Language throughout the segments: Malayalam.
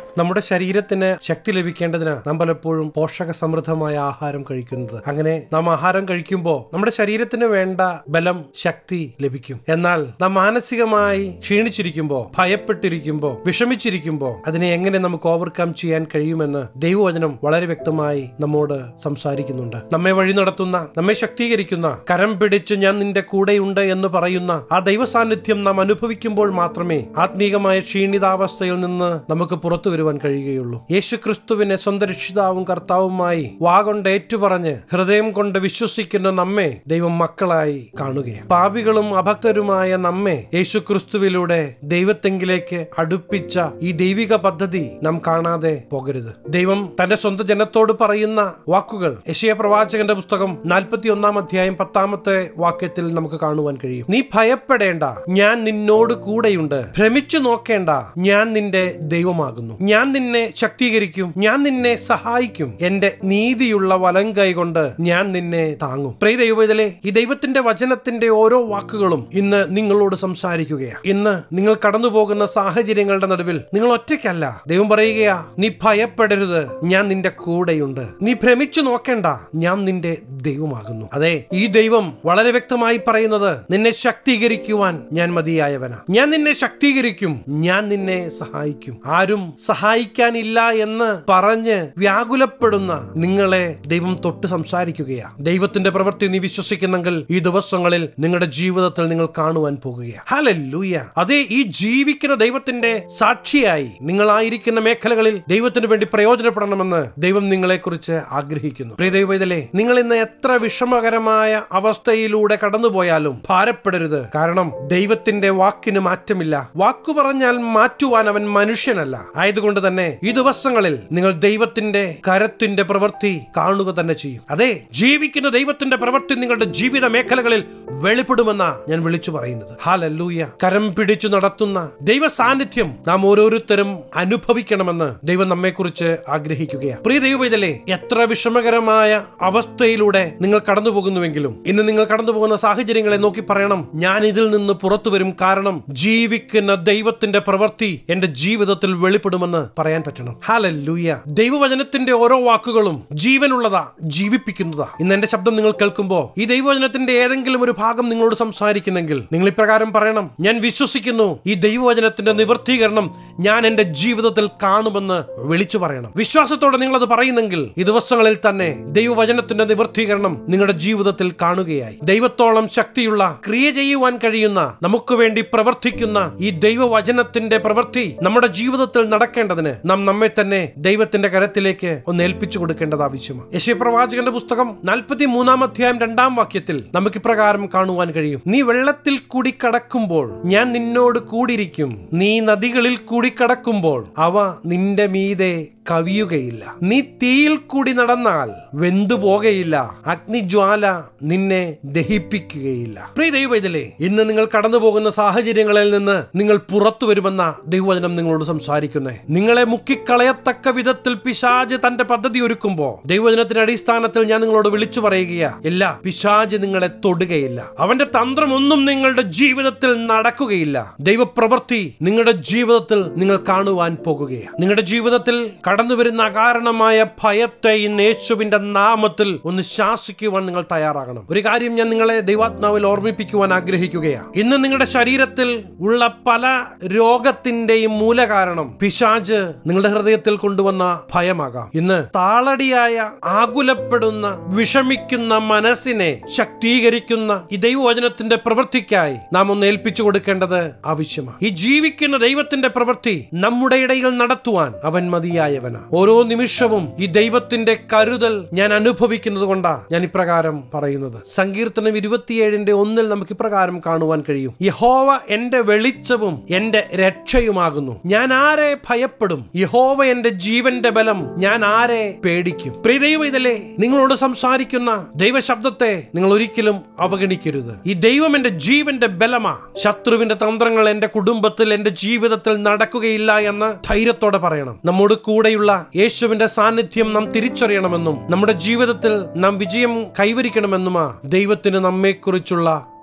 നമ്മുടെ ശരീരത്തിന് ശക്തി ലഭിക്കേണ്ടതിന് നാം പലപ്പോഴും പോഷക സമൃദ്ധമായ ആഹാരം കഴിക്കുന്നത്. അങ്ങനെ നാം ആഹാരം കഴിക്കുമ്പോൾ നമ്മുടെ ശരീരത്തിന് വേണ്ട ബലം, ശക്തി ലഭിക്കും. എന്നാൽ നാം മാനസികമായി ക്ഷീണിച്ചിരിക്കുമ്പോൾ, ഭയപ്പെട്ടിരിക്കുമ്പോൾ, വിഷമിച്ചിരിക്കുമ്പോൾ അതിനെ എങ്ങനെ നമുക്ക് ഓവർകം ചെയ്യാൻ കഴിയുമെന്ന് ദൈവവചനം വളരെ വ്യക്തമായി നമ്മോട് സംസാരിക്കുന്നുണ്ട്. നമ്മെ വഴി നടത്തുന്ന, നമ്മെ ശക്തീകരിക്കുന്ന, കരം പിടിച്ച് ഞാൻ നിന്റെ കൂടെയുണ്ട് എന്ന് പറയുന്ന ആ ദൈവ സാന്നിധ്യം നാം അനുഭവിക്കുമ്പോൾ മാത്രമേ ആത്മീകമായ ക്ഷീണിതാവസ്ഥയിൽ നിന്ന് നമുക്ക് പുറത്തു വരുവാൻ കഴിയുകയുള്ളൂ. യേശു ക്രിസ്തുവിനെ സ്വന്തം രക്ഷിതാവും കർത്താവുമായി വാഗൊണ്ട് ഏറ്റുപറഞ്ഞ് ഹൃദയം കൊണ്ട് വിശ്വസിക്കുന്ന നമ്മെ ദൈവം മക്കളായി കാണുകയാണ്. പാപികളും അഭക്തരുമായ നമ്മെ യേശു ക്രിസ്തുവിലൂടെ ദൈവത്തെങ്കിലേക്ക് അടുപ്പിച്ച ഈ ദൈവിക പദ്ധതി നാം കാണാതെ പോകരുത്. ദൈവം തന്റെ സ്വന്തം ജനത്തോട് പറയുന്ന വാക്കുകൾ യെശയ്യാ പ്രവാചകന്റെ പുസ്തകം 41 അധ്യായം 10 വാക്യത്തിൽ നമുക്ക് കാണുവാൻ കഴിയും. നീ ഭയപ്പെടേണ്ട, ഞാൻ നിന്നോട് കൂടെയുണ്ട്. ഭ്രമിച്ചു നോക്കേണ്ട, ഞാൻ നിന്റെ ദൈവമാകുന്നു. ഞാൻ നിന്നെ ശക്തീകരിക്കും, ഞാൻ നിന്നെ സഹായിക്കും. എന്റെ നീതിയുള്ള വലങ്കൈ കൊണ്ട് ഞാൻ നിന്നെ താങ്ങും. പ്രിയ ദൈവവേദലേ, ഈ ദൈവത്തിന്റെ വചനത്തിന്റെ ഓരോ വാക്കുകളും ഇന്ന് നിങ്ങളോട് സംസാരിക്കുകയാണ്. ഇന്ന് നിങ്ങൾ കടന്നു പോകുന്ന സാഹചര്യങ്ങളുടെ നടുവിൽ നിങ്ങൾ ഒറ്റയ്ക്കല്ല. ദൈവം പറയുകയാ, നീ ഭയപ്പെടരുത്, ഞാൻ നിന്റെ കൂടെയുണ്ട്. നീ ഭ്രമിച്ചു നോക്കേണ്ട, ഞാൻ നിന്റെ ദൈവമാകുന്നു. അതെ, ഈ ദൈവം വളരെ വ്യക്തമായി പറയുന്നത്, നിന്നെ ശക്തീകരിക്കുവാൻ ഞാൻ മതിയായവനാ. ഞാൻ നിന്നെ ശക്തീകരിക്കും, ഞാൻ നിന്നെ സഹായിക്കും. ആരും സഹായിക്കാനില്ല എന്ന് പറഞ്ഞ് വ്യാകുലപ്പെടുന്ന നിങ്ങളെ ദൈവം തൊട്ട് സംസാരിക്കുകയാ. ദൈവത്തിന്റെ പ്രവൃത്തി നീ വിശ്വസിക്കുന്നെങ്കിൽ ഈ ദിവസങ്ങളിൽ നിങ്ങളുടെ ജീവിതത്തിൽ നിങ്ങൾ കാണുവാൻ പോകുകയാണ്. ഹല്ലേലൂയ. അതേ, ഈ ജീവിക്കുന്ന ദൈവത്തിന്റെ സാക്ഷിയായി നിങ്ങളായിരിക്കുന്ന മേഖലകളിൽ ദൈവത്തിന് വേണ്ടി പ്രയോജനപ്പെടണമെന്ന് ദൈവം നിങ്ങളെ കുറിച്ച് ആഗ്രഹിക്കുന്നു. പ്രിയ ദൈവവേദലേ, നിങ്ങൾ ഇന്ന് എത്ര വിഷമകരമായ അവസ്ഥയിലൂടെ കടന്നുപോയാലും ഭാരപ്പെടരുത്. കാരണം ദൈവത്തിന്റെ വാക്കിന് മാറ്റമില്ല. വാക്കു പറഞ്ഞാൽ മാറ്റുവാൻ അവൻ മനുഷ്യനല്ല. ആയതുകൊണ്ട് തന്നെ ഈ ദിവസങ്ങളിൽ നിങ്ങൾ ദൈവത്തിന്റെ കരത്തിന്റെ പ്രവൃത്തി കാണുക തന്നെ ചെയ്യും. അതെ, ജീവിക്കുന്ന ദൈവത്തിന്റെ പ്രവൃത്തി നിങ്ങളുടെ ജീവിത മേഖലകളിൽ വെളിപ്പെടുമെന്ന ഞാൻ വിളിച്ചു പറയുന്നത്. ഹല്ലേലൂയ. കരം പിടിച്ചു നടത്തുന്ന ദൈവ സാന്നിധ്യം നാം ഓരോരുത്തരും അനുഭവിക്കണമെന്ന് ദൈവം നമ്മെ കുറിച്ച് ആഗ്രഹിക്കുകയാണ്. പ്രിയ ദൈവവേദലേ, എത്ര വിഷമകരമായ അവസ്ഥയിലൂടെ നിങ്ങൾ കടന്നു പോകുന്നുവെങ്കിലും ഇന്ന് നിങ്ങൾ കടന്നു പോകുന്ന സാഹചര്യങ്ങളെ നോക്കി പറയണം, ഞാൻ ഇതിൽ നിന്ന് പുറത്തു വരും. കാരണം ജീവിക്കുന്ന ദൈവത്തിന്റെ പ്രവൃത്തി എന്റെ ജീവിതത്തിൽ വെളിപ്പെടുമെന്ന് പറയാൻ പറ്റണം. ഹല്ലേലൂയ. ദൈവവചനത്തിന്റെ ഓരോ വാക്കുകളും ജീവനുള്ളതാ, ജീവിപ്പിക്കുന്നതാ. ഇന്ന് എന്റെ ശബ്ദം നിങ്ങൾ കേൾക്കുമ്പോൾ ഈ ദൈവവചനത്തിന്റെ ഏതെങ്കിലും ഒരു ഭാഗം നിങ്ങളോട് സംസാരിക്കുന്നെങ്കിൽ നിങ്ങൾ ഇപ്രകാരം പറയണം, ഞാൻ വിശ്വസിക്കുന്നു ഈ ദൈവവചനത്തിന്റെ നിവർത്തീകരണം ഞാൻ എന്റെ ജീവിതത്തിൽ കാണുമെന്ന് വിളിച്ചു പറയണം. വിശ്വാസത്തോടെ നിങ്ങൾ അത് പറയുന്നെങ്കിൽ ഈ ദിവസങ്ങളിൽ തന്നെ ദൈവവചനത്തിന്റെ നിവർത്തീകരണം നിങ്ങളുടെ ജീവിതത്തിൽ കാണുകയായി. ദൈവത്തോളം ശക്തിയുള്ള, ക്രിയ ചെയ്യുവാൻ കഴിയുന്ന, നമുക്ക് വേണ്ടി പ്രവർത്തിക്കുന്ന ഈ ദൈവവചനത്തിന്റെ പ്രവൃത്തി നമ്മുടെ ജീവിതത്തിൽ നടക്കേണ്ടതിന് നാം നമ്മെ തന്നെ ദൈവത്തിന്റെ കരത്തിലേക്ക് ഒന്ന് ഏൽപ്പിച്ചു കൊടുക്കേണ്ടത് ആവശ്യമാണ്. യെശയ്യാ പ്രവാചകന്റെ പുസ്തകം 43 അധ്യായം 2 വാക്യത്തിൽ നമുക്ക് ഇപ്രകാരം കാണുവാൻ കഴിയും, നീ വെള്ളത്തിൽ കൂടി കടക്കുമ്പോൾ ഞാൻ നിന്നോട് കൂടിയിരിക്കും. നീ നദികളിൽ കൂടി കടക്കുമ്പോൾ അവ നിന്റെ മീതെ കവിയുകയില്ല. നീ തീയിൽ കൂടി നടന്നാൽ വെന്തുപോകയില്ല. അഗ്നിജ്വാല നിന്നെ ദഹിപ്പിക്കുകയില്ല. പ്രിയ ദൈവവേദലേ, ഇന്ന് നിങ്ങൾ കടന്നു പോകുന്ന സാഹചര്യങ്ങളിൽ നിന്ന് നിങ്ങൾ പുറത്തു വരുമെന്ന ദൈവവചനം നിങ്ങളോട് സംസാരിക്കുന്നേ. നിങ്ങളെ മുക്കിക്കളയത്തക്ക വിധത്തിൽ പിശാച് തന്റെ പദ്ധതി ഒരുക്കുമ്പോ ദൈവവചനത്തിന്റെ അടിസ്ഥാനത്തിൽ ഞാൻ നിങ്ങളോട് വിളിച്ചു പറയുകയാ, ഇല്ല, പിശാച് നിങ്ങളെ തൊടുകയില്ല. അവന്റെ തന്ത്രമൊന്നും നിങ്ങളുടെ ജീവിതത്തിൽ നടക്കുകയില്ല. ദൈവപ്രവൃത്തി നിങ്ങളുടെ ജീവിതത്തിൽ നിങ്ങൾ കാണുവാൻ പോകുകയാണ്. നിങ്ങളുടെ ജീവിതത്തിൽ കടന്നു വരുന്ന അകാരണമായ ഭയത്തെ ഇന്ന് യേശുവിന്റെ നാമത്തിൽ ഒന്ന് ശാസിക്കുവാൻ നിങ്ങൾ തയ്യാറാകണം. ഒരു കാര്യം ഞാൻ നിങ്ങളെ ദൈവാത്മാവിൽ ഓർമ്മിപ്പിക്കുവാൻ ആഗ്രഹിക്കുകയാണ്. ഇന്ന് നിങ്ങളുടെ ശരീരത്തിൽ ഉള്ള പല രോഗത്തിന്റെയും മൂലകാരണം പിശാച് നിങ്ങളുടെ ഹൃദയത്തിൽ കൊണ്ടുവന്ന ഭയമാകാം. ഇന്ന് താളടിയായ, ആകുലപ്പെടുന്ന, വിഷമിക്കുന്ന മനസ്സിനെ ശക്തീകരിക്കുന്ന ഈ ദൈവവചനത്തിന്റെ പ്രവൃത്തിക്കായി നാം ഒന്ന് ഏൽപ്പിച്ചു കൊടുക്കേണ്ടത് ആവശ്യമാണ്. ഈ ജീവിക്കുന്ന ദൈവത്തിന്റെ പ്രവൃത്തി നമ്മുടെ ഇടയിൽ നടത്തുവാൻ അവൻ മതിയായവനാണ്. ഓരോ നിമിഷവും ഈ ദൈവത്തിന്റെ കരുതൽ ഞാൻ അനുഭവിക്കുന്നത് കൊണ്ടാ ഞാൻ ഇപ്രകാരം പറയുന്നത്. സങ്കീർത്തനം 27:1 നമുക്ക് ഇപ്രകാരം കാണുവാൻ കഴിയും, യഹോവ എന്റെ വെളിച്ചവും എന്റെ രക്ഷയുമാകുന്നു. ഞാൻ ആരെ ഭയപ്പെടും? യഹോവ എന്റെ ജീവന്റെ ബലം, ഞാൻ ആരെ പേടിക്കും? പ്രിയ ദൈവവേദലേ, നിങ്ങളോട് സംസാരിക്കുന്ന ദൈവശബ്ദത്തെ നിങ്ങൾ ഒരിക്കലും അവഗണിക്കരുത്. ഈ ദൈവം എന്റെ ജീവന്റെ ബലമാ. ശത്രുവിന്റെ തന്ത്രങ്ങൾ എന്റെ കുടുംബത്തിൽ, എന്റെ ജീവിതത്തിൽ നടക്കുകയില്ല എന്ന് ധൈര്യത്തോടെ പറയണം. നമ്മോട് കൂടെയുള്ള യേശുവിന്റെ സാന്നിധ്യം നാം തിരിച്ചറിയണമെന്നും നമ്മുടെ ജീവിതത്തിൽ നാം വിജയം കൈവരിക്കണമെന്നുമാ ദൈവത്തിന് നമ്മെക്കുറിച്ചുള്ള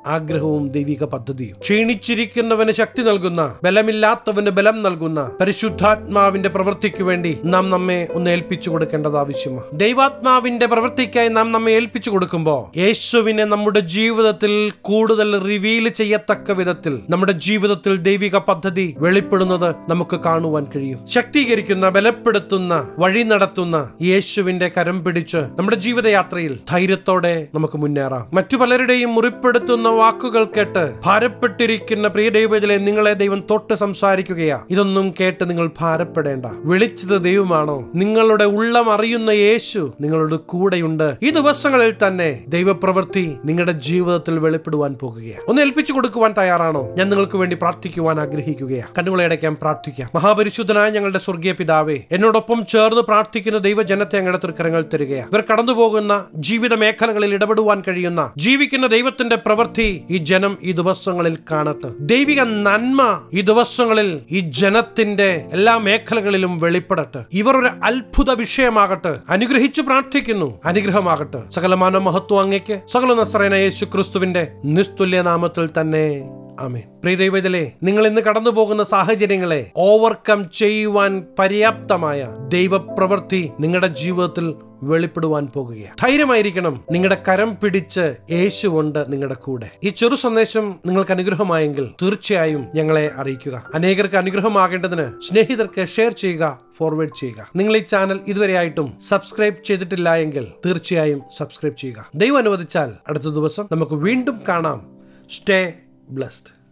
ആഗ്രഹവും ദൈവിക പദ്ധതിയും. ക്ഷീണിച്ചിരിക്കുന്നവന് ശക്തി നൽകുന്ന, ബലമില്ലാത്തവന് ബലം നൽകുന്ന പരിശുദ്ധാത്മാവിന്റെ പ്രവൃത്തിക്ക് വേണ്ടി നാം നമ്മെ ഒന്ന് ഏൽപ്പിച്ചു കൊടുക്കേണ്ടത് ആവശ്യമാണ്. ദൈവാത്മാവിന്റെ പ്രവൃത്തിക്കായി നാം നമ്മെ ഏൽപ്പിച്ചു കൊടുക്കുമ്പോൾ യേശുവിനെ നമ്മുടെ ജീവിതത്തിൽ കൂടുതൽ റിവീൽ ചെയ്യത്തക്ക വിധത്തിൽ നമ്മുടെ ജീവിതത്തിൽ ദൈവിക പദ്ധതി വെളിപ്പെടുന്നത് നമുക്ക് കാണുവാൻ കഴിയും. ശക്തീകരിക്കുന്ന, ബലപ്പെടുത്തുന്ന, വഴി നടത്തുന്ന യേശുവിന്റെ കരം പിടിച്ച് നമ്മുടെ ജീവിതയാത്രയിൽ ധൈര്യത്തോടെ നമുക്ക് മുന്നേറാം. മറ്റു പലരുടെയും മുറിപ്പെടുത്തുന്ന വാക്കുകൾ കേട്ട് ഭാരപ്പെട്ടിരിക്കുന്ന പ്രിയ ദൈവജനങ്ങളെ, നിങ്ങളെ ദൈവം തൊട്ട് സംസാരിക്കുകയാ. ഇതൊന്നും കേട്ട് നിങ്ങൾ ഭാരപ്പെടേണ്ട. വിളിച്ചത് ദൈവമാണോ? നിങ്ങളുടെ ഉള്ളം അറിയുന്ന യേശു നിങ്ങളുടെ കൂടെയുണ്ട്. ഈ ദിവസങ്ങളിൽ തന്നെ ദൈവപ്രവൃത്തി നിങ്ങളുടെ ജീവിതത്തിൽ വെളിപ്പെടുവാൻ പോകുകയാണ്. ഒന്ന് ഏൽപ്പിച്ചു കൊടുക്കുവാൻ തയ്യാറാണോ? ഞാൻ നിങ്ങൾക്ക് വേണ്ടി പ്രാർത്ഥിക്കുവാൻ ആഗ്രഹിക്കുകയാണ്. കണ്ണുകളെ അടയ്ക്കാൻ പ്രാർത്ഥിക്കാം. മഹാപരിശുദ്ധനായ ഞങ്ങളുടെ സ്വർഗീയ പിതാവേ, എന്നോടൊപ്പം ചേർന്ന് പ്രാർത്ഥിക്കുന്ന ദൈവജനത്തെ അങ്ങയുടെ തൃക്കരങ്ങൾ തരികയാണ്. ഇവർ കടന്നുപോകുന്ന ജീവിത മേഖലകളിൽ ഇടപെടുവാൻ കഴിയുന്ന, ജീവിക്കുന്ന ദൈവത്തിന്റെ പ്രവൃത്തി ഈ ജനം ഈ ദിവസങ്ങളിൽ കാണട്ടെ. ദൈവിക നന്മ ഈ ദിവസങ്ങളിൽ ഈ ജനത്തിന്റെ എല്ലാ മേഖലകളിലും വെളിപ്പെടട്ടെ. ഇവർ ഒരു അത്ഭുത വിഷയമാകട്ടെ. അനുഗ്രഹിച്ചു പ്രാർത്ഥിക്കുന്നു. അനുഗ്രഹമാകട്ടെ. സകലമാന മഹത്വം അങ്ങേക്ക്, സകല നസറേനായ യേശു ക്രിസ്തുവിന്റെ നിസ്തുല്യ നാമത്തിൽ തന്നെ. ആമേൻ. പ്രിയ ദൈവജനങ്ങളെ, നിങ്ങൾ ഇന്ന് കടന്നു പോകുന്ന സാഹചര്യങ്ങളെ ഓവർകം ചെയ്യുവാൻ പര്യാപ്തമായ ദൈവപ്രവൃത്തി നിങ്ങളുടെ ജീവിതത്തിൽ വെളിപ്പെടുവാൻ പോകുകയാണ്. ധൈര്യമായിരിക്കണം. നിങ്ങളുടെ കരം പിടിച്ച് യേശുവുണ്ട് നിങ്ങളുടെ കൂടെ. ഈ ചെറു സന്ദേശം നിങ്ങൾക്ക് അനുഗ്രഹമായെങ്കിൽ തീർച്ചയായും ഞങ്ങളെ അറിയിക്കുക. അനേകർക്ക് അനുഗ്രഹമാകേണ്ടതിന് സ്നേഹിതർക്ക് ഷെയർ ചെയ്യുക, ഫോർവേഡ് ചെയ്യുക. നിങ്ങൾ ഈ ചാനൽ ഇതുവരെയായിട്ടും സബ്സ്ക്രൈബ് ചെയ്തിട്ടില്ല എങ്കിൽ തീർച്ചയായും സബ്സ്ക്രൈബ് ചെയ്യുക. ദൈവം അനുവദിച്ചാൽ അടുത്ത ദിവസം നമുക്ക് വീണ്ടും കാണാം. Stay blessed.